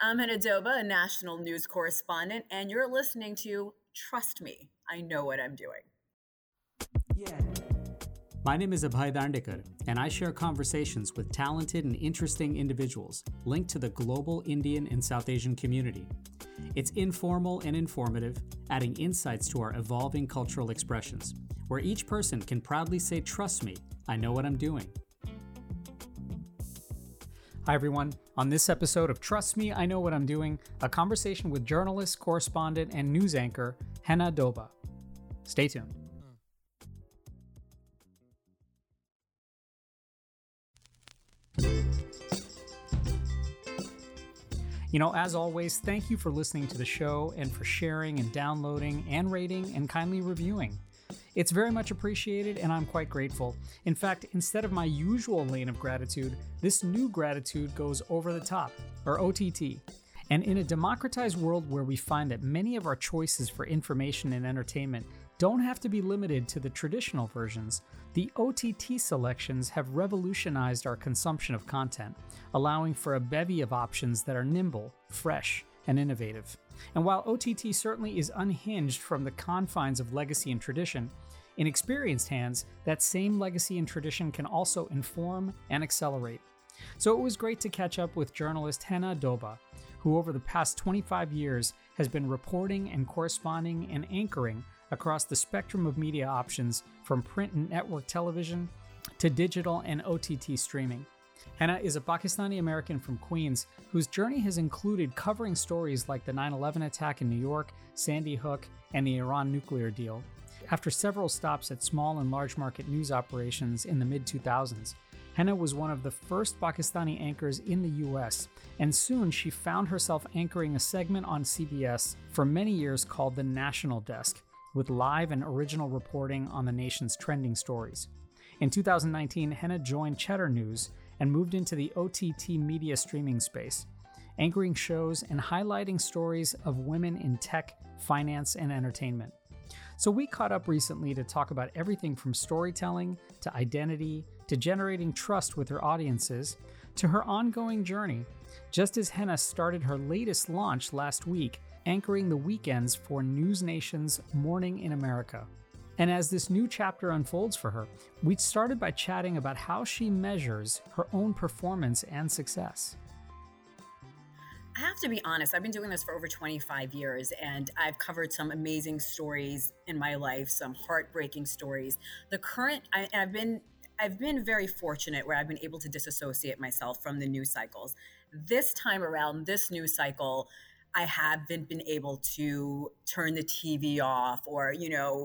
I'm Hannah Doba, a national news correspondent, and you're listening to Trust Me, I Know What I'm Doing. Yeah. My name is Abhay Dandekar, and I share conversations with talented and interesting individuals linked to the global Indian and South Asian community. It's informal and informative, adding insights to our evolving cultural expressions, where each person can proudly say, "Trust me, I know what I'm doing." Hi everyone. On this episode of Trust Me, I Know What I'm Doing, a conversation with journalist, correspondent, and news anchor Hannah Doba. Stay tuned. As always, thank you for listening to the show and for sharing and downloading and rating and kindly reviewing. It's very much appreciated, and I'm quite grateful. In fact, instead of my usual lane of gratitude, this new gratitude goes over the top, or OTT. And in a democratized world where we find that many of our choices for information and entertainment don't have to be limited to the traditional versions, the OTT selections have revolutionized our consumption of content, allowing for a bevy of options that are nimble, fresh, and innovative. And while OTT certainly is unhinged from the confines of legacy and tradition, in experienced hands, that same legacy and tradition can also inform and accelerate. So it was great to catch up with journalist Hannah Doba, who over the past 25 years has been reporting and corresponding and anchoring across the spectrum of media options from print and network television to digital and OTT streaming. Hannah is a Pakistani American from Queens whose journey has included covering stories like the 9/11 attack in New York, Sandy Hook, and the Iran nuclear deal. After several stops at small and large market news operations in the mid-2000s, Hannah was one of the first Pakistani anchors in the US, and soon she found herself anchoring a segment on CBS for many years called The National Desk, with live and original reporting on the nation's trending stories. In 2019, Hannah joined Cheddar News and moved into the OTT media streaming space, anchoring shows and highlighting stories of women in tech, finance, and entertainment. So we caught up recently to talk about everything from storytelling to identity to generating trust with her audiences to her ongoing journey, just as Hannah started her latest launch last week, anchoring the weekends for News Nation's Morning in America. And as this new chapter unfolds for her, we started by chatting about how she measures her own performance and success. I have to be honest, I've been doing this for over 25 years, and I've covered some amazing stories in my life, some heartbreaking stories. I've been very fortunate where I've been able to disassociate myself from the news cycles. This time around, this news cycle, I haven't been able to turn the TV off or,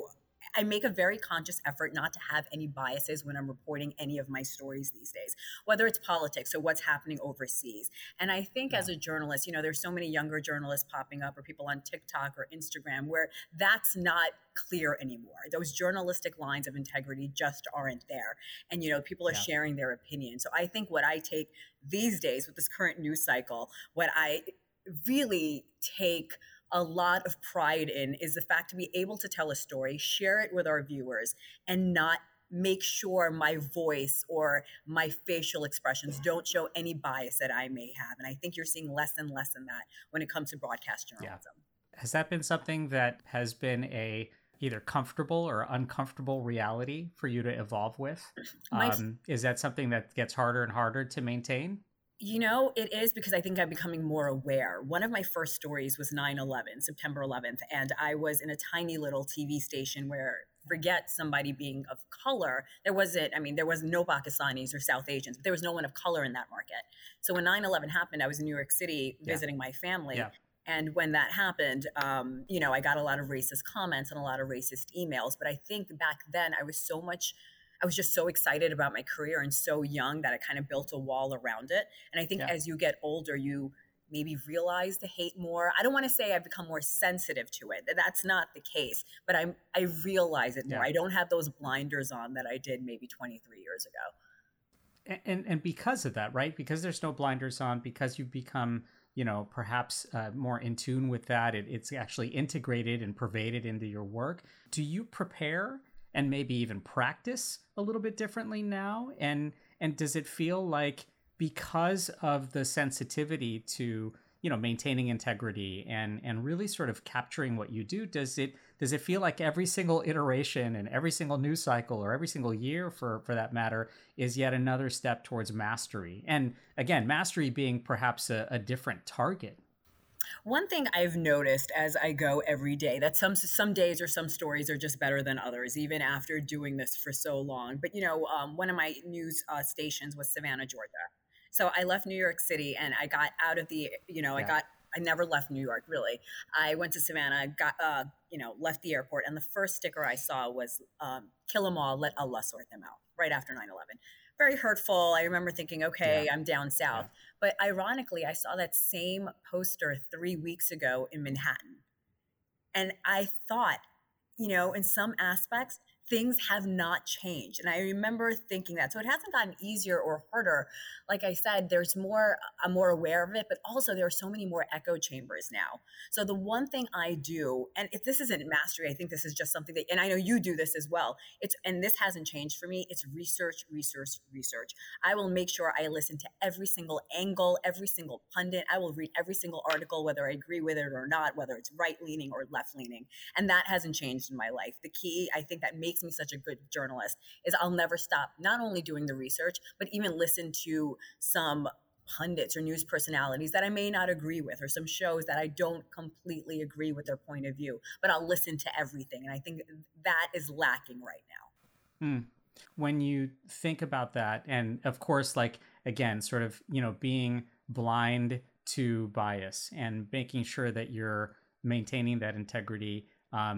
I make a very conscious effort not to have any biases when I'm reporting any of my stories these days, whether it's politics or what's happening overseas. And I think as a journalist, there's so many younger journalists popping up or people on TikTok or Instagram where that's not clear anymore. Those journalistic lines of integrity just aren't there. And, people are sharing their opinion. So I think what I take these days with this current news cycle, what I really take a lot of pride in is the fact to be able to tell a story, share it with our viewers, and not make sure my voice or my facial expressions don't show any bias that I may have. And I think you're seeing less and less in that when it comes to broadcast journalism. Yeah. Has that been something that has been a either comfortable or uncomfortable reality for you to evolve with? Is that something that gets harder and harder to maintain? It is because I think I'm becoming more aware. One of my first stories was 9/11, September 11th, and I was in a tiny little TV station where, forget somebody being of color, there was no Pakistanis or South Asians, but there was no one of color in that market. So when 9/11 happened, I was in New York City visiting my family. Yeah. And when that happened, I got a lot of racist comments and a lot of racist emails. But I think back then I was just so excited about my career and so young that I kind of built a wall around it. And I think as you get older, you maybe realize the hate more. I don't want to say I've become more sensitive to it. That's not the case, but I realize it more. I don't have those blinders on that I did maybe 23 years ago. And because of that, right? Because there's no blinders on, because you've become, perhaps more in tune with that, it's actually integrated and pervaded into your work. Do you prepare and maybe even practice a little bit differently now? And does it feel like, because of the sensitivity to, maintaining integrity and really sort of capturing what you do, does it feel like every single iteration and every single news cycle, or every single year for that matter, is yet another step towards mastery? And again, mastery being perhaps a different target. One thing I've noticed as I go every day, that some days or some stories are just better than others, even after doing this for so long. But one of my news stations was Savannah, Georgia. So I left New York City and I got out of the, Yeah. I never left New York really. I went to Savannah, got, left the airport, and the first sticker I saw was "Kill them all, let Allah sort them out." Right after 9/11. Very hurtful. I remember thinking, Yeah. okay, I'm down south. Yeah. But ironically, I saw that same poster 3 weeks ago in Manhattan. And I thought, in some aspects, things have not changed. And I remember thinking that. So it hasn't gotten easier or harder. Like I said, I'm more aware of it, but also there are so many more echo chambers now. So the one thing I do, and if this isn't mastery, I think this is just something that, and I know you do this as well. And this hasn't changed for me. It's research, research, research. I will make sure I listen to every single angle, every single pundit. I will read every single article, whether I agree with it or not, whether it's right leaning or left leaning. And that hasn't changed in my life. The key, I think, that makes me such a good journalist is I'll never stop not only doing the research, but even listen to some pundits or news personalities that I may not agree with, or some shows that I don't completely agree with their point of view, but I'll listen to everything. And I think that is lacking right now. Hmm. When you think about that, and of course, like, again, sort of, being blind to bias and making sure that you're maintaining that integrity,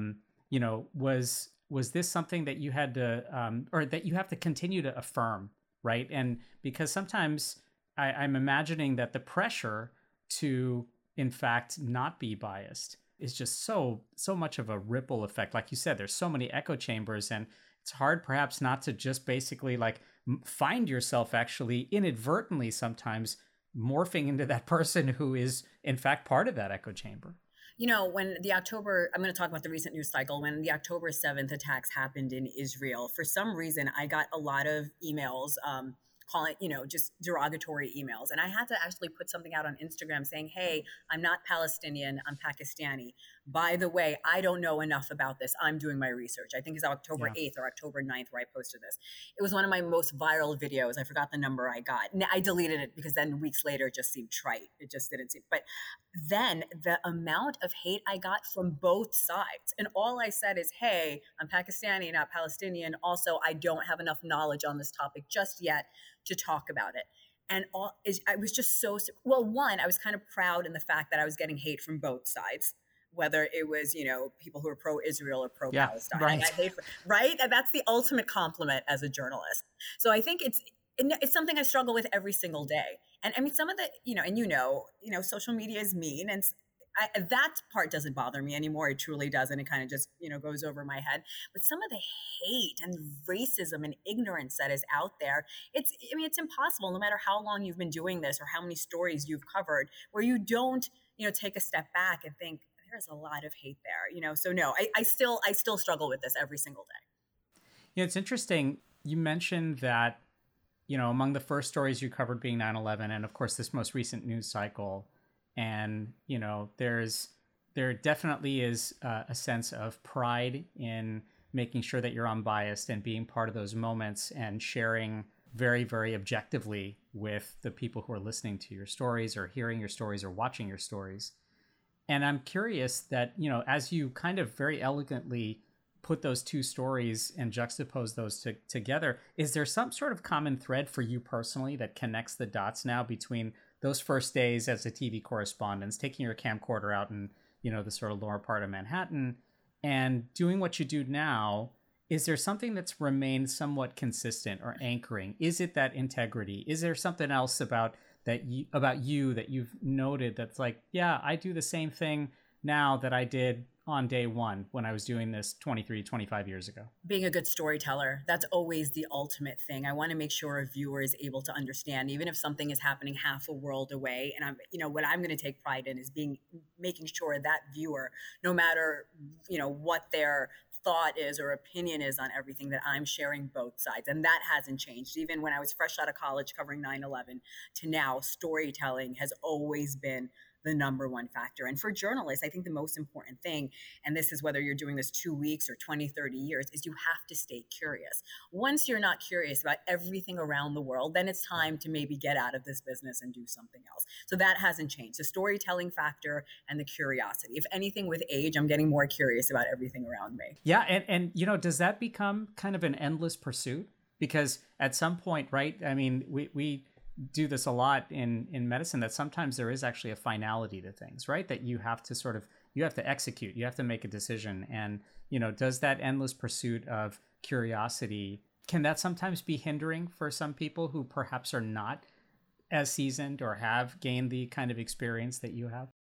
was this something that you had to, or that you have to continue to affirm, right? And because sometimes I'm imagining that the pressure to, in fact, not be biased is just so much of a ripple effect. Like you said, there's so many echo chambers, and it's hard perhaps not to just basically like find yourself actually inadvertently sometimes morphing into that person who is in fact part of that echo chamber. When I'm going to talk about the recent news cycle, when the October 7th attacks happened in Israel, for some reason, I got a lot of emails, calling, just derogatory emails. And I had to actually put something out on Instagram saying, hey, I'm not Palestinian, I'm Pakistani. By the way, I don't know enough about this. I'm doing my research. I think it's October 8th or October 9th where I posted this. It was one of my most viral videos. I forgot the number I got. I deleted it because then weeks later it just seemed trite. It just didn't seem, but then the amount of hate I got from both sides. And all I said is, hey, I'm Pakistani, not Palestinian. Also, I don't have enough knowledge on this topic just yet to talk about it. And I was just well, one, I was kind of proud in the fact that I was getting hate from both sides, whether it was, people who are pro-Israel or pro-Palestine. Yeah, right. I hate, right? And that's the ultimate compliment as a journalist. So I think it's something I struggle with every single day. And I mean, some of the, and social media is mean, and that part doesn't bother me anymore. It truly doesn't. It kind of just, goes over my head. But some of the hate and racism and ignorance that is out there, it's impossible, no matter how long you've been doing this or how many stories you've covered, where you don't, take a step back and think there's a lot of hate there, so no, I still struggle with this every single day. Yeah, it's interesting. You mentioned that, among the first stories you covered being 9/11, and of course this most recent news cycle, and there definitely is a sense of pride in making sure that you're unbiased and being part of those moments and sharing very, very objectively with the people who are listening to your stories or hearing your stories or watching your stories. And I'm curious that, as you kind of very elegantly put those two stories and juxtapose those together, is there some sort of common thread for you personally that connects the dots now between those first days as a TV correspondent, taking your camcorder out in, the sort of lower part of Manhattan, and doing what you do now? Is there something that's remained somewhat consistent or anchoring? Is it that integrity? Is there something else about you that you've noted that's like, yeah, I do the same thing now that I did on day one when I was doing this 25 years ago? Being a good storyteller, that's always the ultimate thing. I want to make sure a viewer is able to understand, even if something is happening half a world away. And what I'm going to take pride in is making sure that viewer, no matter, what their thought is or opinion is on everything, that I'm sharing both sides. And that hasn't changed. Even when I was fresh out of college covering 9/11 to now, storytelling has always been the number one factor. And for journalists, I think the most important thing, and this is whether you're doing this 2 weeks or 20, 30 years, is you have to stay curious. Once you're not curious about everything around the world, then it's time to maybe get out of this business and do something else. So that hasn't changed. The storytelling factor and the curiosity. If anything, with age, I'm getting more curious about everything around me. Yeah, and does that become kind of an endless pursuit? Because at some point, right? I mean, we do this a lot in medicine, that sometimes there is actually a finality to things, right? That you have to you have to execute, you have to make a decision. And, does that endless pursuit of curiosity, can that sometimes be hindering for some people who perhaps are not as seasoned or have gained the kind of experience that you have?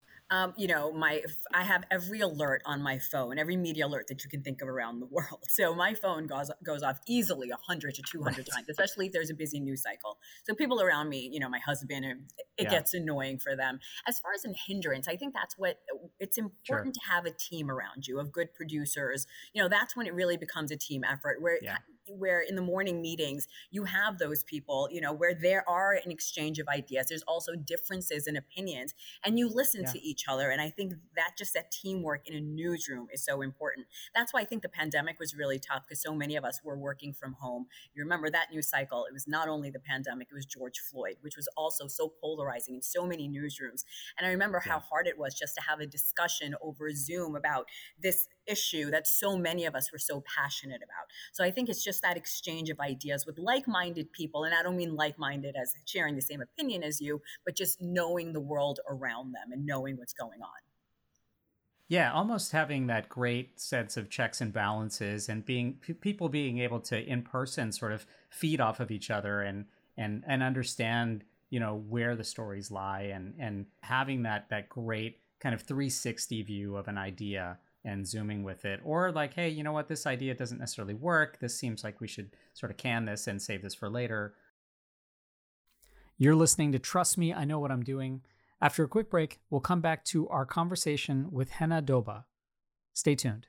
I have every alert on my phone, every media alert that you can think of around the world. So my phone goes off easily 100 to 200 times, especially if there's a busy news cycle. So people around me, my husband, it gets annoying for them. As far as a hindrance, I think it's important to have a team around you of good producers. That's when it really becomes a team effort where in the morning meetings, you have those people, where there are an exchange of ideas. There's also differences in opinions, and you listen to each other. And I think that teamwork in a newsroom is so important. That's why I think the pandemic was really tough, because so many of us were working from home. You remember that news cycle. It was not only the pandemic, it was George Floyd, which was also so polarizing in so many newsrooms. And I remember how hard it was just to have a discussion over Zoom about this issue that so many of us were so passionate about. So I think it's just that exchange of ideas with like-minded people. And I don't mean like-minded as sharing the same opinion as you, but just knowing the world around them and knowing what's going on. Yeah, almost having that great sense of checks and balances, and people being able to in person sort of feed off of each other and understand, where the stories lie, and having that great kind of 360 view of an idea and zooming with it. Or like, hey, you know what, this idea doesn't necessarily work. This seems like we should sort of can this and save this for later. You're listening to Trust Me, I Know What I'm Doing. After a quick break, we'll come back to our conversation with Henna Doba. Stay tuned.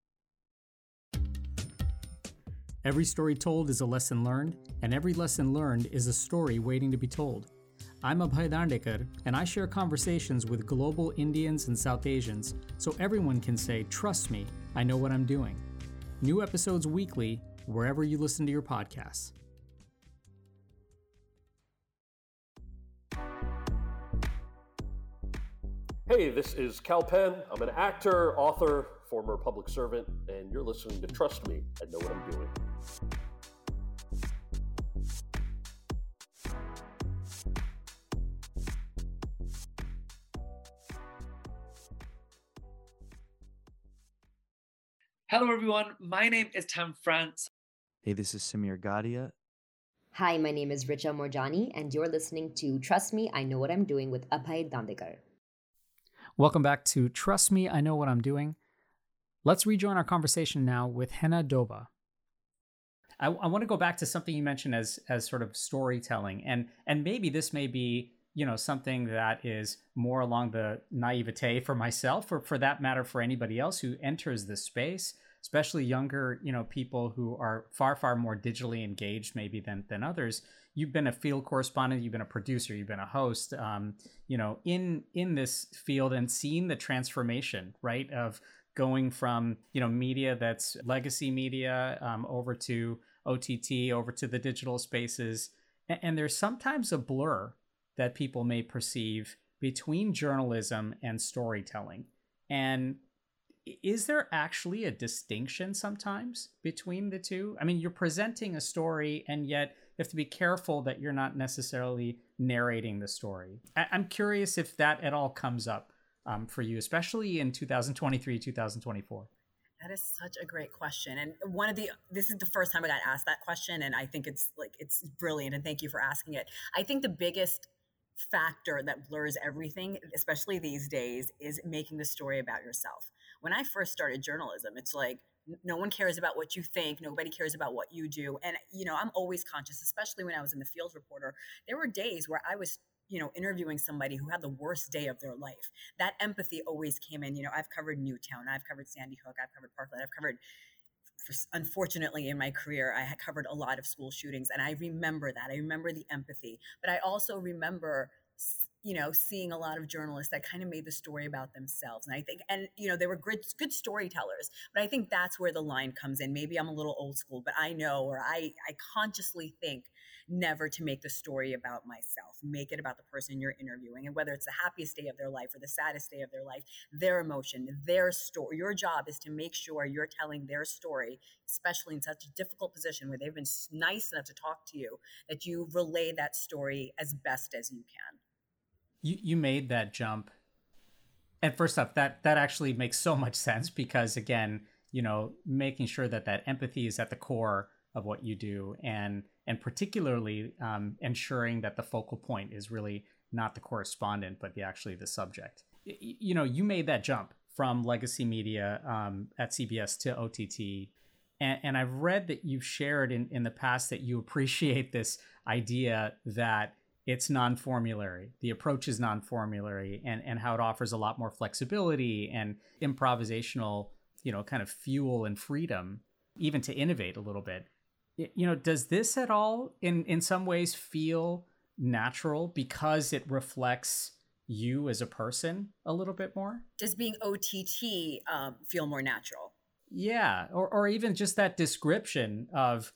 Every story told is a lesson learned, and every lesson learned is a story waiting to be told. I'm Abhay Dandekar, and I share conversations with global Indians and South Asians so everyone can say, trust me, I know what I'm doing. New episodes weekly, wherever you listen to your podcasts. Hey, this is Kal Penn. I'm an actor, author, former public servant, and you're listening to Trust Me, I Know What I'm Doing. Hello, everyone. My name is Tam France. Hey, this is Samir Gadia. Hi, my name is Richa Morjani, and you're listening to Trust Me, I Know What I'm Doing with Abhay Dandekar. Welcome back to Trust Me, I Know What I'm Doing. Let's rejoin our conversation now with Henna Doba. I want to go back to something you mentioned as sort of storytelling, and maybe this may be something that is more along the naivete for myself, or for that matter for anybody else who enters this space, especially younger people who are far more digitally engaged maybe than others. You've been a field correspondent, you've been a producer, you've been a host, in this field, and seen the transformation, right, of going from media that's legacy media over to OTT, over to the digital spaces. And there's sometimes a blur that people may perceive between journalism and storytelling. And is there actually a distinction sometimes between the two? I mean, you're presenting a story, and yet you have to be careful that you're not necessarily narrating the story. I'm curious if that at all comes up for you, especially in 2023, 2024. That is such a great question. And this is the first time I got asked that question, and I think it's brilliant, and thank you for asking it. I think the biggest factor that blurs everything, especially these days, is making the story about yourself. When I first started journalism, it's like no one cares about what you think, nobody cares about what you do. And I'm always conscious, especially when I was in the field reporter, there were days where I was interviewing somebody who had the worst day of their life. That empathy always came in. I've covered Newtown, I've covered Sandy Hook, I've covered Parkland, I've covered, unfortunately in my career, I had covered a lot of school shootings, and I remember that. I remember the empathy, but I also remember seeing a lot of journalists that kind of made the story about themselves. And I think, and, they were good storytellers, but I think that's where the line comes in. Maybe I'm a little old school, but I know, or I consciously think never to make the story about myself, make it about the person you're interviewing. And whether it's the happiest day of their life or the saddest day of their life, their emotion, their story, your job is to make sure you're telling their story, especially in such a difficult position where they've been nice enough to talk to you, that you relay that story as best as you can. You made that jump. And first off, that actually makes so much sense because, again, making sure that empathy is at the core of what you do, and particularly ensuring that the focal point is really not the correspondent, but actually the subject. You made that jump from legacy media at CBS to OTT. And I've read that you've shared in the past that you appreciate this idea that it's non-formulary. The approach is non-formulary, and how it offers a lot more flexibility and improvisational, kind of fuel and freedom, even to innovate a little bit. Does this at all in some ways feel natural because it reflects you as a person a little bit more? Does being OTT feel more natural? Yeah, or even just that description of,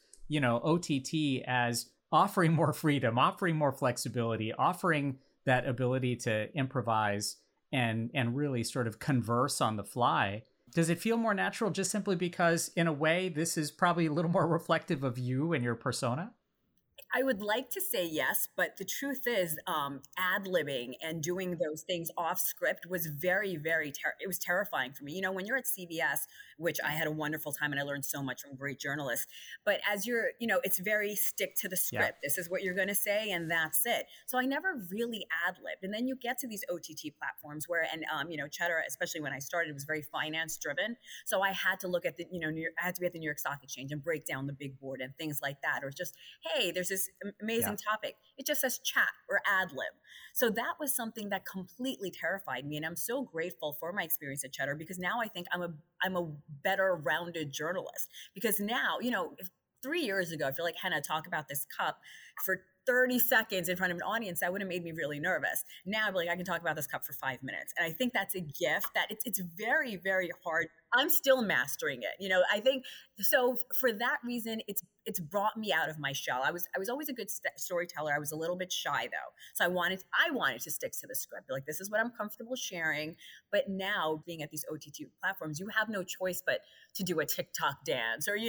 OTT as offering more freedom, offering more flexibility, offering that ability to improvise and really sort of converse on the fly. Does it feel more natural just simply because, in a way, this is probably a little more reflective of you and your persona? I would like to say yes, but the truth is ad-libbing and doing those things off script was very, very, it was terrifying for me. When you're at CBS, which I had a wonderful time and I learned so much from great journalists, but as you're, it's very stick to the script. Yeah. This is what you're going to say and that's it. So I never really ad-libbed. And then you get to these OTT platforms where, and Cheddar, especially when I started, was very finance driven. So I had to look at the, I had to be at the New York Stock Exchange and break down the big board and things like that. Or just, hey, there's this amazing topic. It just says chat or ad lib. So that was something that completely terrified me. And I'm so grateful for my experience at Cheddar, because now I think I'm a better rounded journalist, because now, if 3 years ago, I feel like Hannah talk about this cup for 30 seconds in front of an audience, that would have made me really nervous. Now I'm like, I can talk about this cup for 5 minutes. And I think that's a gift that it's very, very hard. I'm still mastering it. I think so for that reason, it's brought me out of my shell. I was always a good storyteller. I was a little bit shy though. So I wanted to stick to the script. Like, this is what I'm comfortable sharing. But now being at these OTT platforms, you have no choice but to do a TikTok dance or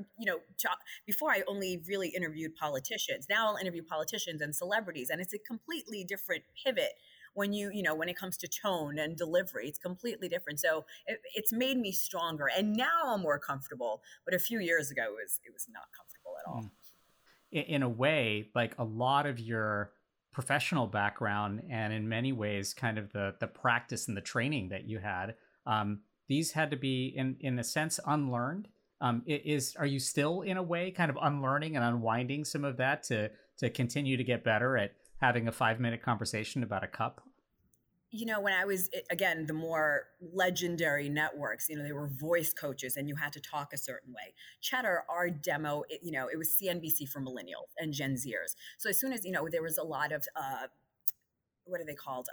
before I only really interviewed politicians. Now I'll interview politicians and celebrities, and it's a completely different pivot. When when it comes to tone and delivery, it's completely different. So it's made me stronger, and now I'm more comfortable. But a few years ago, it was not comfortable at all. In a way, like a lot of your professional background, and in many ways, kind of the practice and the training that you had, these had to be in a sense unlearned. Are you still in a way kind of unlearning and unwinding some of that to continue to get better at having a 5-minute conversation about a cup? When I was, again, the more legendary networks, they were voice coaches and you had to talk a certain way. Cheddar, our demo, it was CNBC for millennials and Gen Zers. So as soon as, there was a lot of, what are they called?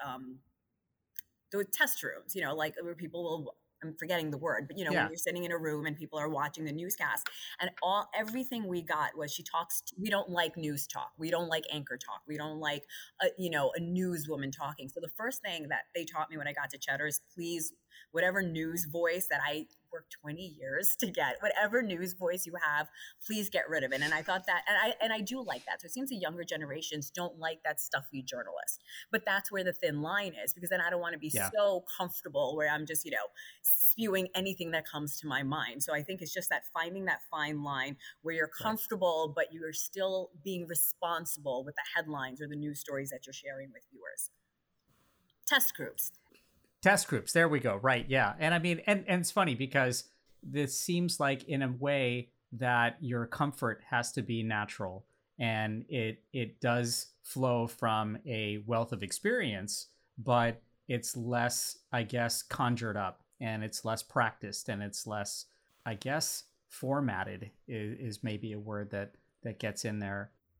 The test rooms, like where people will, I'm forgetting the word, but when you're sitting in a room and people are watching the newscast, and everything we got was we don't like news talk. We don't like anchor talk. We don't like, a newswoman talking. So the first thing that they taught me when I got to Cheddar is, please, whatever news voice that I worked 20 years to get, whatever news voice you have, please get rid of it. And I thought that, and I do like that. So it seems the younger generations don't like that stuffy journalist, but that's where the thin line is, because then I don't want to be so comfortable where I'm just, spewing anything that comes to my mind. So I think it's just that finding that fine line where you're comfortable, but you are still being responsible with the headlines or the news stories that you're sharing with viewers. Test groups. There we go. Right. Yeah. And I mean, and it's funny because this seems like in a way that your comfort has to be natural, and it does flow from a wealth of experience, but it's less, I guess, conjured up, and it's less practiced, and it's less, I guess, formatted is maybe a word that gets in there.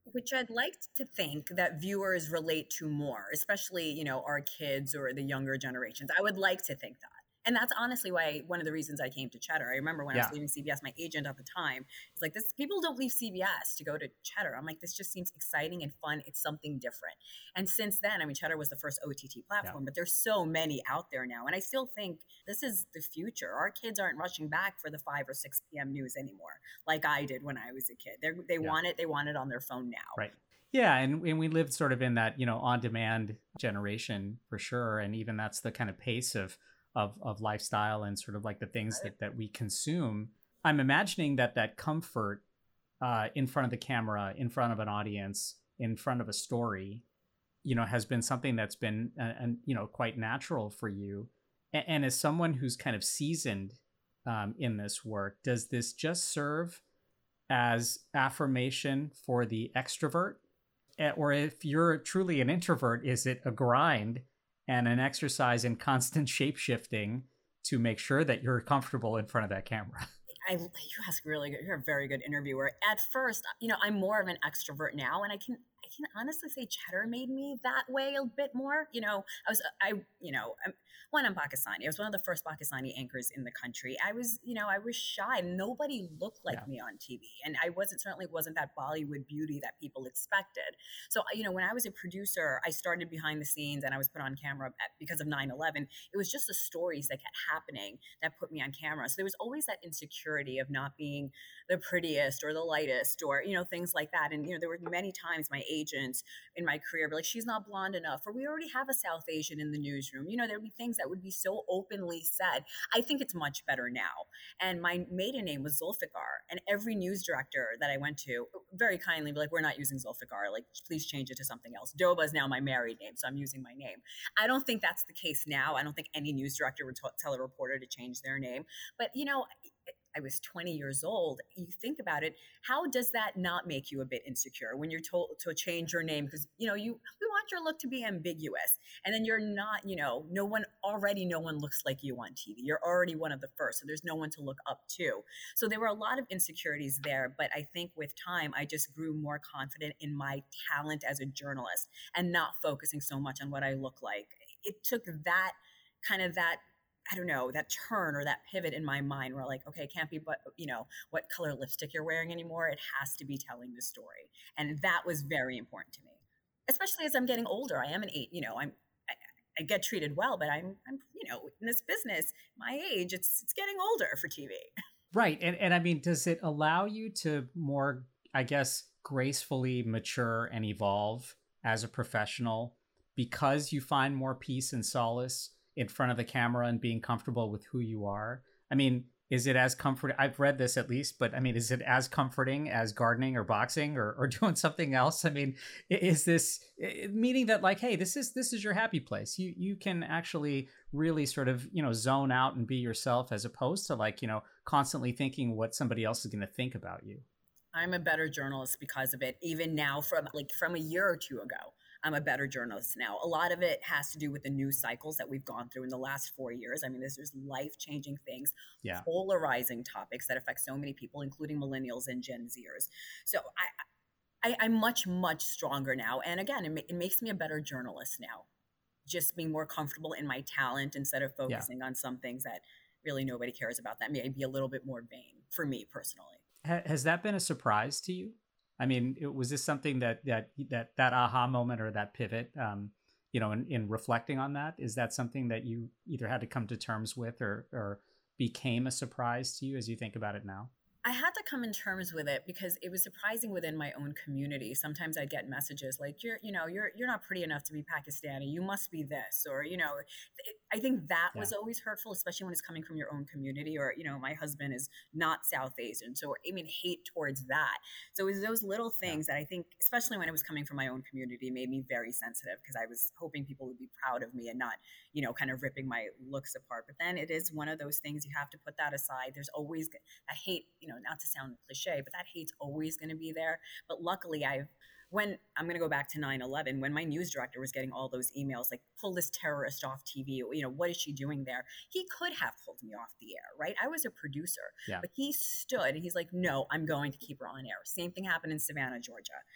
Which I'd like to think that viewers relate to more, especially, our kids or the younger generations. I would like to think that. And that's honestly why one of the reasons I came to Cheddar. I remember when I was Yeah. leaving CBS, my agent at the time was like, "This people don't leave CBS to go to Cheddar." I'm like, "This just seems exciting and fun. It's something different." And since then, I mean, Cheddar was the first OTT platform, but there's so many out there now. And I still think this is the future. Our kids aren't rushing back for the 5 or 6 p.m. news anymore, like I did when I was a kid. They want it. They want it on their phone now. Right. Yeah, and we lived sort of in that, on-demand generation for sure. And even that's the kind of pace of lifestyle and sort of like the things that we consume. I'm imagining that comfort in front of the camera, in front of an audience, in front of a story, has been something that's been, quite natural for you. And as someone who's kind of seasoned in this work, does this just serve as affirmation for the extrovert? Or if you're truly an introvert, is it a grind and an exercise in constant shape-shifting to make sure that you're comfortable in front of that camera? You ask really good. You're a very good interviewer. At first, I'm more of an extrovert now, and I can honestly say Cheddar made me that way a bit more. I'm Pakistani. I was one of the first Pakistani anchors in the country. I was shy. Nobody looked like me on TV, and I certainly wasn't that Bollywood beauty that people expected. So, when I was a producer, I started behind the scenes and I was put on camera because of 9/11. It was just the stories that kept happening that put me on camera. So there was always that insecurity of not being the prettiest or the lightest or, things like that. And, there were many times my agents in my career were like, "She's not blonde enough," or "We already have a South Asian in the newsroom." There'd be things that would be so openly said. I think it's much better now. And my maiden name was Zulfikar. And every news director that I went to very kindly be like, "We're not using Zulfikar. Like, please change it to something else." Doba is now my married name, so I'm using my name. I don't think that's the case now. I don't think any news director would tell a reporter to change their name. But, I was 20 years old. You think about it, how does that not make you a bit insecure when you're told to change your name? Because, we want your look to be ambiguous. And then you're not, no one looks like you on TV. You're already one of the first. So there's no one to look up to. So there were a lot of insecurities there. But I think with time, I just grew more confident in my talent as a journalist and not focusing so much on what I look like. It took that kind of that turn or that pivot in my mind where like, okay, it can't be, but what color lipstick you're wearing anymore. It has to be telling the story. And that was very important to me, especially as I'm getting older. I am I get treated well, but I'm in this business, my age, it's getting older for TV. Right. And I mean, does it allow you to more, I guess, gracefully mature and evolve as a professional because you find more peace and solace in front of the camera and being comfortable with who you are? I mean, is it as comforting? I've read this at least, but I mean, is it as comforting as gardening or boxing or doing something else? I mean, is this meaning that like, hey, this is your happy place. You can actually really sort of, zone out and be yourself as opposed to like, constantly thinking what somebody else is going to think about you. I'm a better journalist because of it. Even now from a year or two ago, I'm a better journalist now. A lot of it has to do with the news cycles that we've gone through in the last 4 years. I mean, there's life-changing things, polarizing topics that affect so many people, including millennials and Gen Zers. So I'm much, much stronger now. And again, it makes me a better journalist now, just being more comfortable in my talent instead of focusing on some things that really nobody cares about. That may be a little bit more vain for me personally. Has that been a surprise to you? I mean, was this something that aha moment or that pivot, in reflecting on that, is that something that you either had to come to terms with or became a surprise to you as you think about it now? I had to come in terms with it because it was surprising within my own community. Sometimes I'd get messages like, you're not pretty enough to be Pakistani. You must be this, or, I think that was always hurtful, especially when it's coming from your own community or, my husband is not South Asian. So, hate towards that. So it was those little things that I think, especially when it was coming from my own community, made me very sensitive because I was hoping people would be proud of me and not, kind of ripping my looks apart. But then it is one of those things you have to put that aside. There's always a hate, not to sound cliche, but that hate's always going to be there. But luckily when I'm going to go back to 9/11, when my news director was getting all those emails, like, pull this terrorist off TV, what is she doing there? He could have pulled me off the air, right? I was a producer, but he stood and he's like, no, I'm going to keep her on air. Same thing happened in Savannah, Georgia.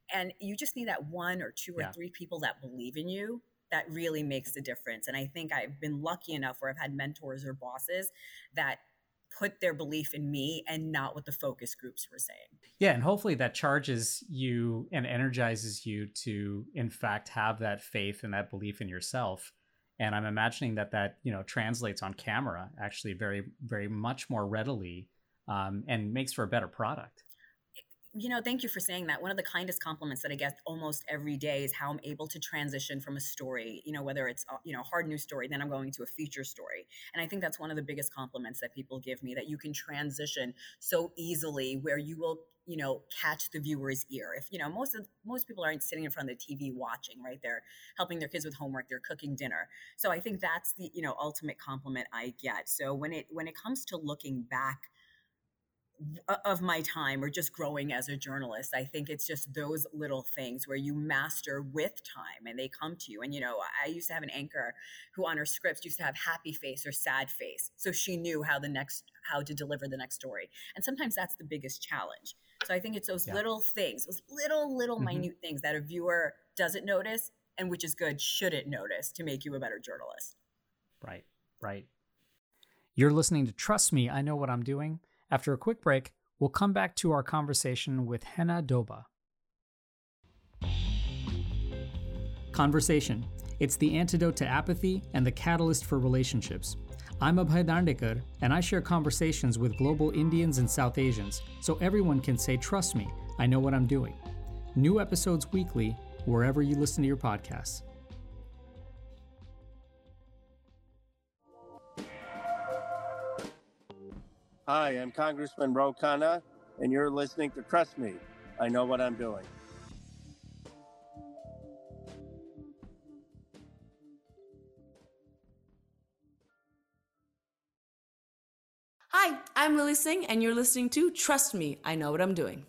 And you just need that one or two or Yeah. three people that believe in you that really makes the difference. And I think I've been lucky enough where I've had mentors or bosses that put their belief in me and not what the focus groups were saying. Yeah, and hopefully that charges you and energizes you to, in fact, have that faith and that belief in yourself. And I'm imagining that translates on camera actually very, very much more readily, and makes for a better product. Thank you for saying that. One of the kindest compliments that I get almost every day is how I'm able to transition from a story, whether it's, a hard news story, then I'm going to a feature story. And I think that's one of the biggest compliments that people give me, that you can transition so easily where you will, catch the viewer's ear. If, most people aren't sitting in front of the TV watching, right? They're helping their kids with homework, they're cooking dinner. So I think that's the, ultimate compliment I get. So when it comes to looking back of my time or just growing as a journalist, I think it's just those little things where you master with time and they come to you. And, I used to have an anchor who on her scripts used to have happy face or sad face. So she knew how to deliver the next story. And sometimes that's the biggest challenge. So I think it's those little things, those little minute things that a viewer doesn't notice, and which is good, shouldn't notice, to make you a better journalist. Right. You're listening to Trust Me, I Know What I'm Doing. After a quick break, we'll come back to our conversation with Henna Doba. Conversation. It's the antidote to apathy and the catalyst for relationships. I'm Abhay Dandekar, and I share conversations with global Indians and South Asians, so everyone can say, trust me, I know what I'm doing. New episodes weekly, wherever you listen to your podcasts. Hi, I'm Congressman Ro Khanna, and you're listening to Trust Me, I Know What I'm Doing. Hi, I'm Lily Singh, and you're listening to Trust Me, I Know What I'm Doing.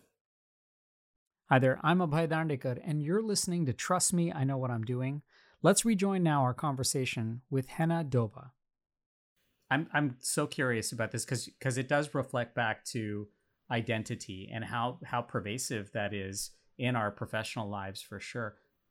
Hi there, I'm Abhay Dandekar, and you're listening to Trust Me, I Know What I'm Doing. Let's rejoin now our conversation with Henna Doba. I'm so curious about this because it does reflect back to identity and how pervasive that is in our professional lives for sure.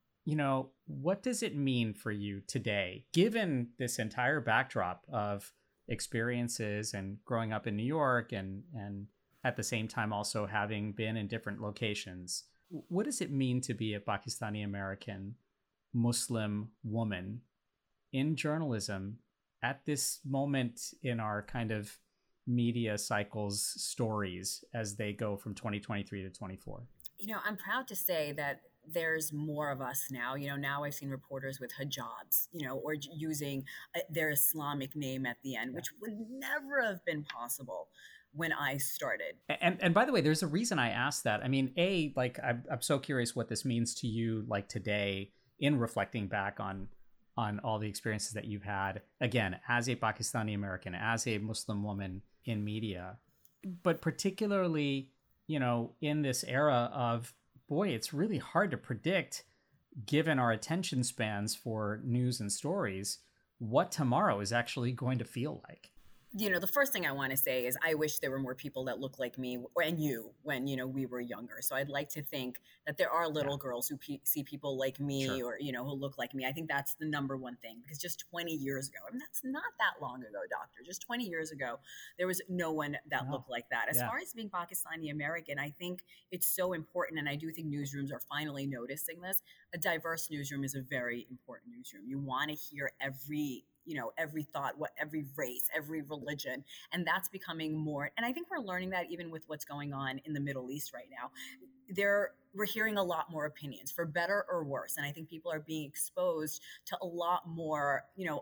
What does it mean for you today, given this entire backdrop of experiences and growing up in New York and at the same time also having been in different locations? What does it mean to be a Pakistani American Muslim woman in journalism at this moment in our kind of media cycles stories as they go from 2023 to 24? I'm proud to say that there's more of us now. Now I've seen reporters with hijabs, or using their Islamic name at the end, which would never have been possible when I started. And by the way, there's a reason I asked that. I mean, I'm so curious what this means to you, like today, in reflecting back on all the experiences that you've had, again, as a Pakistani American, as a Muslim woman in media, but particularly, in this era of, boy, it's really hard to predict, given our attention spans for news and stories, what tomorrow is actually going to feel like. The first thing I want to say is I wish there were more people that look like me and you when, we were younger. So I'd like to think that there are little girls who see people like me, Sure. or, who look like me. I think that's the number one thing, because just 20 years ago, that's not that long ago, doctor, just 20 years ago, there was no one that looked like that. As far as being Pakistani American, I think it's so important. And I do think newsrooms are finally noticing this. A diverse newsroom is a very important newsroom. You want to hear every thought, every race, every religion. And that's becoming more. And I think we're learning that even with what's going on in the Middle East right now. We're hearing a lot more opinions, for better or worse. And I think people are being exposed to a lot more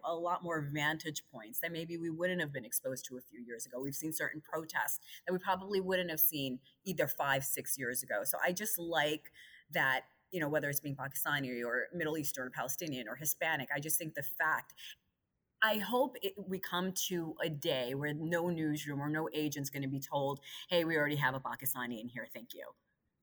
vantage points that maybe we wouldn't have been exposed to a few years ago. We've seen certain protests that we probably wouldn't have seen either 5-6 years ago. So I just like that, whether it's being Pakistani or Middle Eastern or Palestinian or Hispanic, I just think the fact, I hope we come to a day where no newsroom or no agent's going to be told, hey, we already have a Pakistani in here, thank you.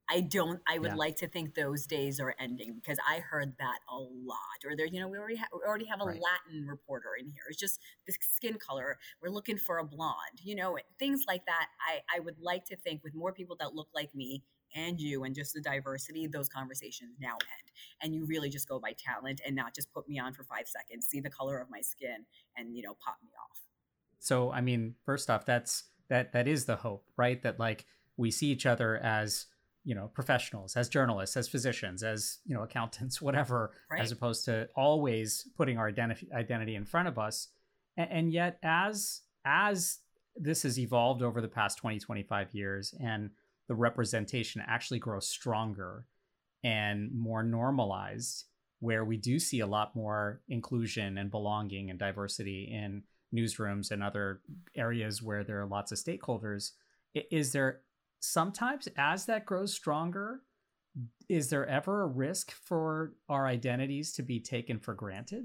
I would like to think those days are ending, because I heard that a lot. Or there, we already have a Latin reporter in here. It's just the skin color. We're looking for a blonde, things like that. I would like to think with more people that look like me and you and just the diversity, those conversations now end. And you really just go by talent and not just put me on for 5 seconds, see the color of my skin and, pop me off. So, I mean, first off, that is the hope, right? That like we see each other as, professionals, as journalists, as physicians, as, accountants, whatever, right, as opposed to always putting our identity in front of us. And yet, as this has evolved over the past 20, 25 years, and the representation actually grows stronger and more normalized, where we do see a lot more inclusion and belonging and diversity in newsrooms and other areas where there are lots of stakeholders, is there sometimes, as that grows stronger, is there ever a risk for our identities to be taken for granted?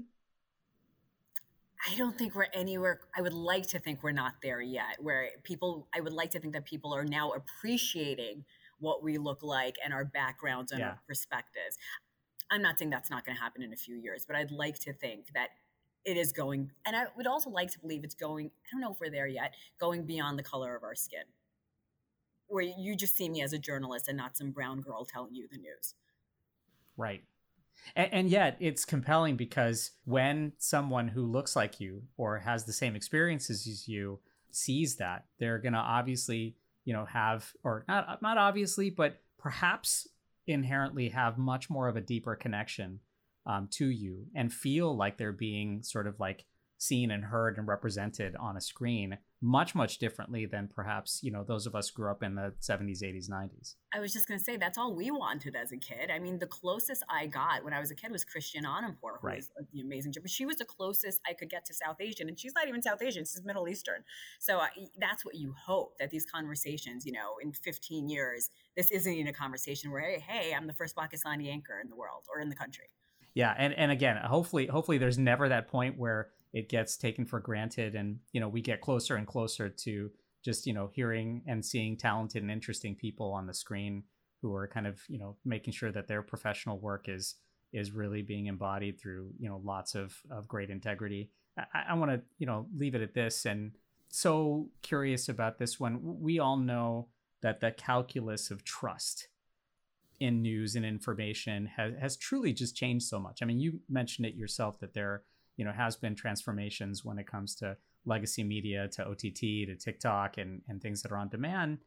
I don't think we're anywhere. I would like to think we're not there yet, I would like to think that people are now appreciating what we look like and our backgrounds and our perspectives. I'm not saying that's not going to happen in a few years, but I'd like to think that it is going, and I would also like to believe it's going, I don't know if we're there yet, going beyond the color of our skin, where you just see me as a journalist and not some brown girl telling you the news. Right. And yet it's compelling because when someone who looks like you or has the same experiences as you sees that, they're going to obviously, have, or not obviously, but perhaps inherently have much more of a deeper connection to you and feel like they're being sort of like seen and heard and represented on a screen much differently than perhaps, those of us who grew up in the 70s, 80s, 90s. I was just going to say, that's all we wanted as a kid. I mean, the closest I got when I was a kid was Christian Anandpur, who was the amazing, but she was the closest I could get to South Asian, and she's not even South Asian, she's Middle Eastern. So that's what you hope, that these conversations, in 15 years, this isn't even a conversation where, hey, I'm the first Pakistani anchor in the world or in the country. Yeah. And again, hopefully there's never that point where it gets taken for granted and, we get closer and closer to just, hearing and seeing talented and interesting people on the screen who are kind of, making sure that their professional work is really being embodied through, lots of great integrity. I want to, leave it at this, and so curious about this one. We all know that the calculus of trust in news and information has truly just changed so much. I mean, you mentioned it yourself that there, has been transformations when it comes to legacy media, to OTT, to TikTok, and things that are on demand.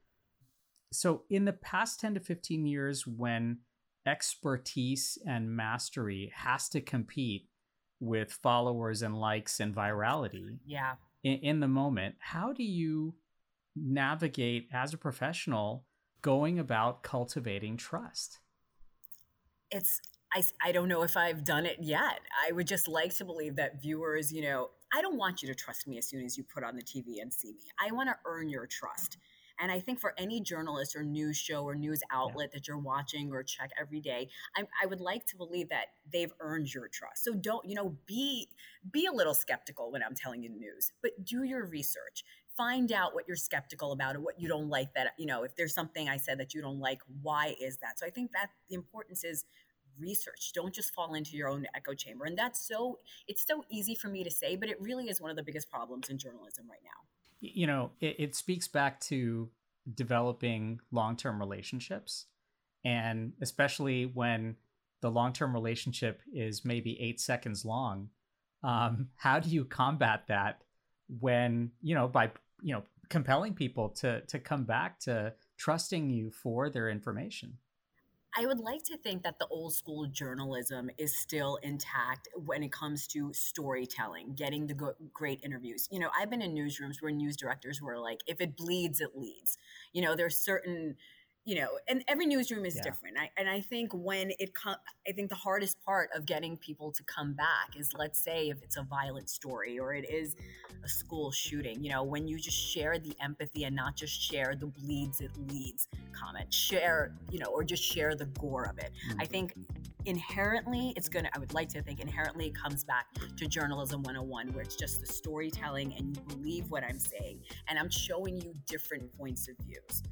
So in the past 10 to 15 years, when expertise and mastery has to compete with followers and likes and virality in the moment, how do you navigate as a professional going about cultivating trust? I don't know if I've done it yet. I would just like to believe that viewers, I don't want you to trust me as soon as you put on the TV and see me. I want to earn your trust. And I think for any journalist or news show or news outlet that you're watching or check every day, I would like to believe that they've earned your trust. So don't, be a little skeptical when I'm telling you the news, but do your research. Find out what you're skeptical about or what you don't like, that, if there's something I said that you don't like, why is that? So I think that the importance is research. Don't just fall into your own echo chamber. And it's so easy for me to say, but it really is one of the biggest problems in journalism right now. It speaks back to developing long-term relationships, and especially when the long-term relationship is maybe 8 seconds long. How do you combat that when, by, compelling people to come back to trusting you for their information? I would like to think that the old school journalism is still intact when it comes to storytelling, getting the great interviews. I've been in newsrooms where news directors were like, if it bleeds, it leads. There's certain, and every newsroom is different. I think I think the hardest part of getting people to come back is, let's say if it's a violent story or it is a school shooting, when you just share the empathy and not just share the bleeds, it leads comment, share, or just share the gore of it. I think inherently I would like to think inherently it comes back to journalism 101, where it's just the storytelling and you believe what I'm saying and I'm showing you different points of views.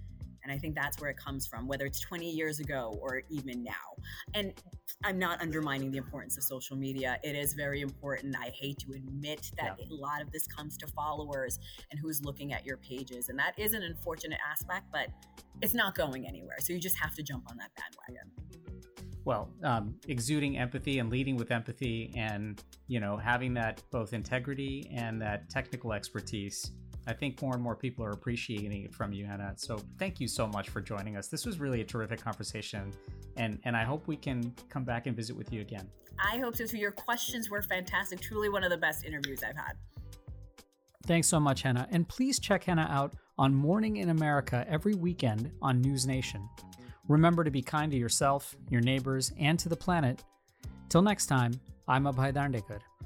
And I think that's where it comes from, whether it's 20 years ago or even now. And I'm not undermining the importance of social media. It is very important. I hate to admit that a lot of this comes to followers and who's looking at your pages. And that is an unfortunate aspect, but it's not going anywhere. So you just have to jump on that bandwagon. Well, exuding empathy and leading with empathy and, having that both integrity and that technical expertise, I think more and more people are appreciating it from you, Hannah. So thank you so much for joining us. This was really a terrific conversation, and I hope we can come back and visit with you again. I hope so too. Your questions were fantastic. Truly one of the best interviews I've had. Thanks so much, Hannah. And please check Hannah out on Morning in America every weekend on News Nation. Remember to be kind to yourself, your neighbors, and to the planet. Till next time, I'm Abhay Dandekar.